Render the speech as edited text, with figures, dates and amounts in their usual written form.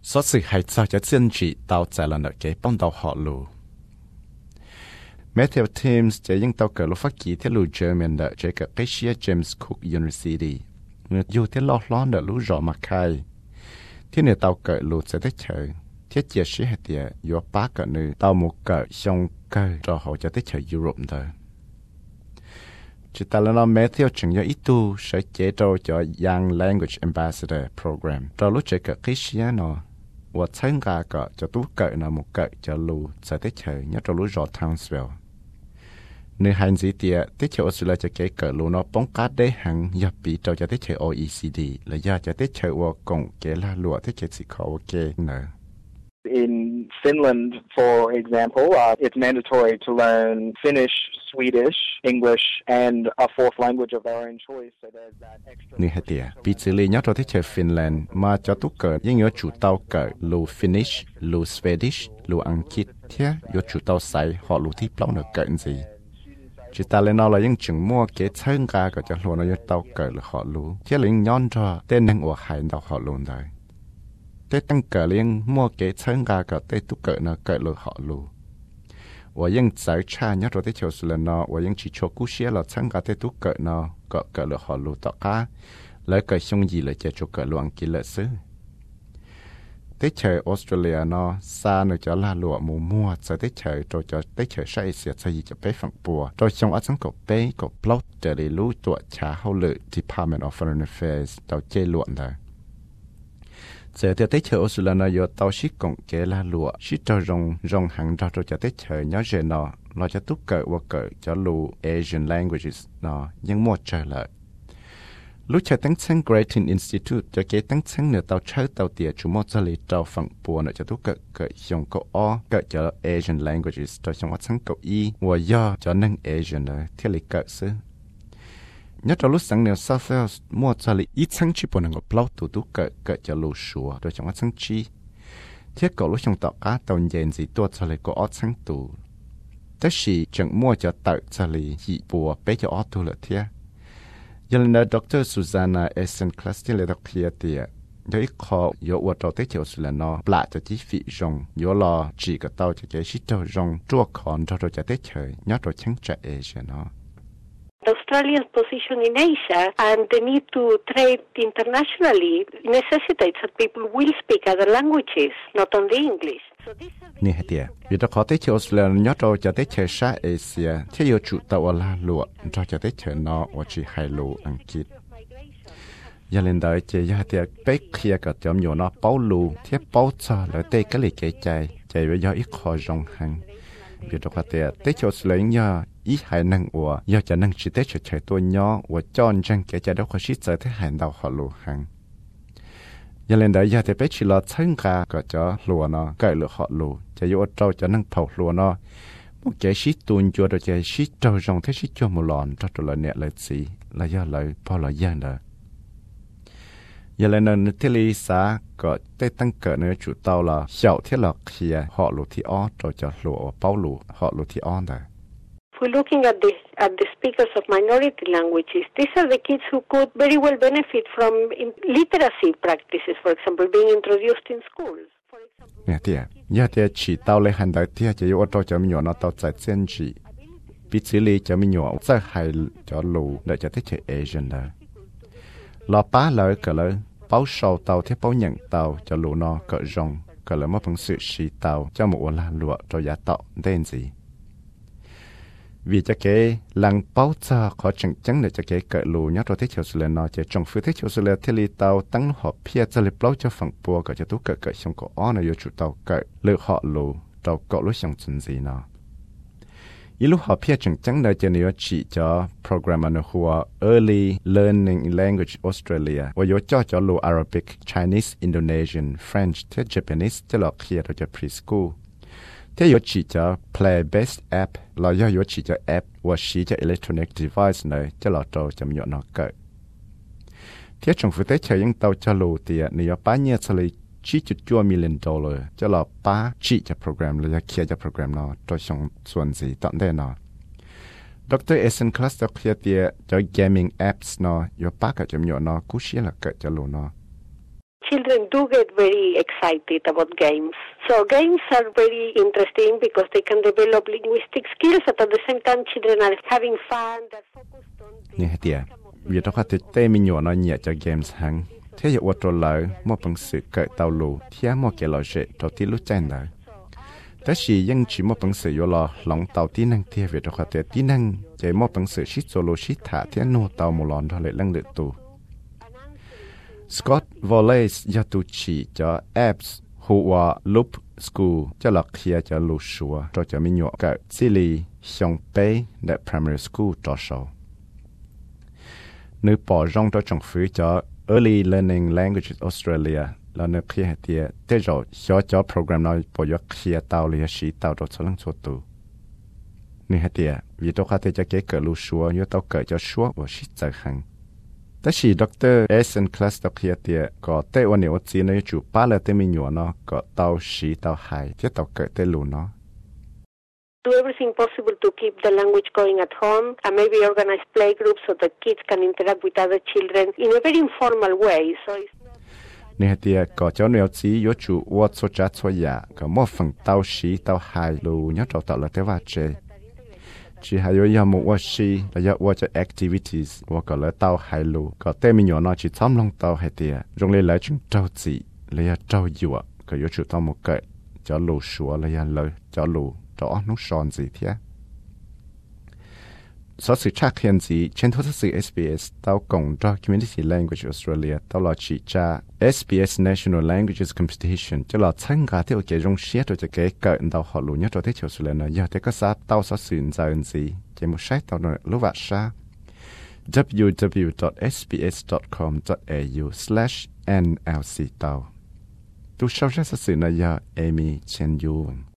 số sự hay sao cho dân trị tạo ra là nợ kế bóng đầu họ lù Matthew Teamsจะยังตอกเกิดลูกฟักกี้ที่ลูเจอร์แมนเดอร์จะกับเชียเจมส์คุกยูนิเวอร์ซิตี้เมื่ออยู่ที่ล้อล้อนเดอร์ลูจอมาไคที่เนื้อตอกเกิดลูจะได้เฉยที่เจียชีเหตียอยู่ป้ากับเนื้อตอกมุกเกิดชงเกิดรอเขาจะได้เฉยยุโรปเดอร์จิตตาลนอแมทธิวจึงยาอิตูใช้เจโตจะ Young Language Ambassador Program เรารู้จักกับเชียเนาะว่าเชิงกาก็จะตู้เกิดนะมุกเกิดจะลูจะได้เฉยเนี่ยเรารู้จอทาวน์สเวลในหันสีเตียที่เชื่อสุดเลยจะเกิดลูนอป้องกันได้หังยับปีเราจะได้เชื่อ OECD และยาจะได้เชื่อว่ากงเกล่าลัวที่เชื่อสิเขาเกเนอ In Finland, for example, it's mandatory to learn Finnish, Swedish, English, and a fourth language of their own choice. So there's that extra. นี่เหตุปีที่ลีนี้เราที่เชื่อฟินแลนด์มาจะตู้เกิดยิ่งยอจุดเตาเกิดลู Finnish ลู Swedish ลูอังกฤษเทียยอจุดเตาใสหอลูที่เปล่าเนอเกิดสิจิตตาเลนอเรายังจึงมั่วเกเชิงกาก็จะหลวนยอเตาเกิดหรือหอลูเที่ยลิงย้อนรอเต้นนังอวหายดอกหอลูได้เต้ตั้งเกิดเลี้ยงมั่วเกเชิงกาก็เต้ตุเกิดเนอเกิดหรือหอลูว่ายังใจชาเนี่ยเราได้เชี่ยวสุดเลยเนาะว่ายังชิโชกุเชียเราเชิงกาเต้ตุเกิดเนาะก็เกิดหรือหอลูต่อก้าแล้วเกิดชงยีเลยจะจุเกิดหลวงกิเลสซื้อได้เฉยออสเตรเลียเนาะซาเนจะลาลัวมูมัวจะได้เฉยโดยจะได้เฉยใช้เสียใจจะไปฝั่งปัวโดยชงอัดสังกบเป้กบปลดจะได้รู้ตัวช้าเขาเลย Department of Foreign Affairs เราเจล้วนเลยเจอได้เฉยออสเตรเลียเนาะอยู่ต่อชิกงเกลาลัวชิจะรงหังเราจะได้เฉยเนาะเจเนาะเราจะตุกเกิดว่าเกิดจะรู้ Asian languages เนาะยังมัวเจอเลยลูกชายตั้งชั้น Grattan Institute จะเกิดตั้งชั้นเนื้อเตาเชื้อเตาเตียจุมอจะเลยเตาฝั่งปัวเนื้อจะทุกเกิดชงก็อ้อเกิดจะ Asian languages จะชงว่าชั้นเก้าอี้หัวย่อจะนั่ง Asian เลยที่เลยเกิดซื้อเนี่ยจะรู้สังเนื้อ South Wales มัวจะเลยอีชั้นชิปนังก็เปล่าตัวเกิดจะรู้ชัวโดยชงว่าชั้นชีเที่ยก็รู้ชงต่อก้าตอนเย็นสิตัวจะเลยก็อ้อชั้นตัวแต่สิจังมัวจะเติจะเลยหีปัวไปจะอ้อตัวเลยเที่ยยันนะดรซูซานาเอเซนคลาสที่เลดอกเคลียเตียโดยขอยอวดเราได้เจียวสุลนอปลาจะจีฟิจงยอรอจีกับเต้าจะเกชิตจงจั่วขอนเราจะได้เฉยยอดเราช่างจะเอเชียเนาะ Australia's position in Asia and the need to trade internationally necessitates that people will speak other languages, not only English. นี่เหตุวิธีขอได้เชื่อสุดแล้วยอดเราจะได้เชื่อชาเอเชียที่อยู่จุดตะวันลวดเราจะได้เชื่อนอว่าจีไฮโลอังกฤษยาเลนได้เจียเตียไปเคลียกับจอมอยู่นอเป้าลูที่เป้าจ่อแล้วเตะก็เลยใจไว้ยออีกคอจงหังวิธีขอเตียได้เชื่อสุดแล้วยออีหายนังอัวยอจะนั่งชิดได้เฉยตัวย่อว่าจอนจังแกจะได้ขอชิดใจที่หายดาวหอลูหังยันเลนได้ยาแต่ไปชิลอเชิงกาก็จะลัวเนาะเกิดหรือหอลูจะอยู่เราจะนั่งเผาลัวเนาะมุกแกชิตุนจัวเราจะชิเจ้าจงที่ชิจัวมุลอนเราตัวละเนี่ยเลยสิแล้วยาเลยพอเราย่างเด้ยันเลนนั้นที่ลิซาก็ได้ตั้งเกิดในจุดเตาละเฉาที่เราเคลียหอลูที่อ้อเราจะลัวเป้าลูหอลูที่อ้อได้ We're looking at the speakers of minority languages. These are the kids who could very well benefit from literacy practices, for example, being introduced in schools. เนี่ยเตียยาเตียฉีเตาเลยหันได้เตียจะอยู่ว่าเราจะมีหยวนเราใจเส้นจีปิดสิลีจะมีหยวนจะให้จะรู้เดี๋ยวจะได้เจอเอเชียนเลยรอป้าเลยก็เลยเป้าโชว์เตาที่เป้าหยั่งเตาจะรู้นอก็จงก็เลยมาเพิ่งสื่อฉีเตาจะหมดวันละลัวเราอยากต่อเด่นสิvì cho cái làng bao giờ có chẳng chẳng để cho cái cỡ lù nhớ rồi thế chiều sửa nó chỉ trồng phía thế chiều sửa thế li tàu tăng họ phía cho lịch bao cho phần bùa cả cho tú cỡ cỡ xong có ó này vô chủ tàu cỡ lựa họ lù tàu cỡ lúc xong chuyện gì nó ý lúc họ phía chẳng chẳng để cho nhiều chỉ cho program anh hùa Early Learning Language Australia và vô cho lù Arabic, Chinese, Indonesian, French, thế Japanese thế là kia rồi cho preschool thế yếu chỉ cho play based app là yếu chỉ cho app và chỉ cho electronic device này cho là trâu cho mình nó cỡ thế trong phía tế chơi những tàu cho lù thì nếu bao nhiêu sẽ lấy $1.2 million cho là ba chỉ cho program là kia cho program nó cho trongส่วนgì tận đây nó Dr. Essen Cluster kia thì cho gaming apps nó yếu ba cái cho mình nó cú xí là cỡ cho lù nó Children do get very excited about games. So games are very interesting because they can develop linguistic skills, but at the same time children are having fun. They're focused on the... Nè tiệt, vì đó có thể tê mình nhỏ nói nhẹ cho games hàng. Thế giờ ô tô lợi, một bằng sự cởi tàu lù, thế một cái lò dễ đầu tiên lúc chanh lợi. Tất sĩ vẫn chỉ một bằng sự vô lò lòng tàu tí năng thế vì đó có thể tí năng, chạy một bằng sự shit solo shit thả thế nô tàu một lòn đó lại lăng lựa tù. Scott Wallace ya tu chỉ cho apps Hua Loop School cho lọc kia cho lù xua cho cho mình nhỏ cả Chile Xiong Bay the primary school cho sau. Nữ bỏ rong cho trong phía cho Early Learning Languages Australia là nữ kia hệ tiệt thế rồi cho program nói bỏ cho kia tao liền sĩ tao cho số lượng số tu. Nữ hệ tiệt vì tôi có thể cho cái cỡ lù xua như tao cỡ cho xua và sĩ giờ hàng. Tất sĩ Dr. S. Class đọc hiện tiệt có tế ổn định chỉ nơi chủ ba là tế mình nhỏ nó có tàu sĩ tàu hải thiết tàu cỡ tế lù nó. Do everything possible to keep the language going at home and maybe organize play groups so the kids can interact with other children in a very informal way. So it's not... Nè tiệt có cháu nếu chỉ yếu chủ vô số trả số giả có một phần tàu sĩ tàu hải lù nhớ trò tạo là tế va chê. Chỉ hay có một quá sĩ là có cho activities và có lẽ tàu hải lù có tên mình nhỏ nó chỉ thăm lòng tàu hay tiệt dùng lấy chúng trâu chỉ lấy trâu dụa có yếu chủ tàu một cái cho lù xua lấy lời cho lù cho nó son gì thế số sự chắc hiện gì trên thông tin SBS tàu cộng cho Community Language Australia tàu là chỉ cha SBS National Languages Competition cho là参加theo cái dòng xe cho cái cỡ tàu họ lù nhất cho thế chiều xuân này giờ thế có sao tàu số sự dạng gì chỉ một sách tàu này lúc vặt sa www.sbs.com.au/nlc tàu tu sau rất sự này giờ Amy Chen Yu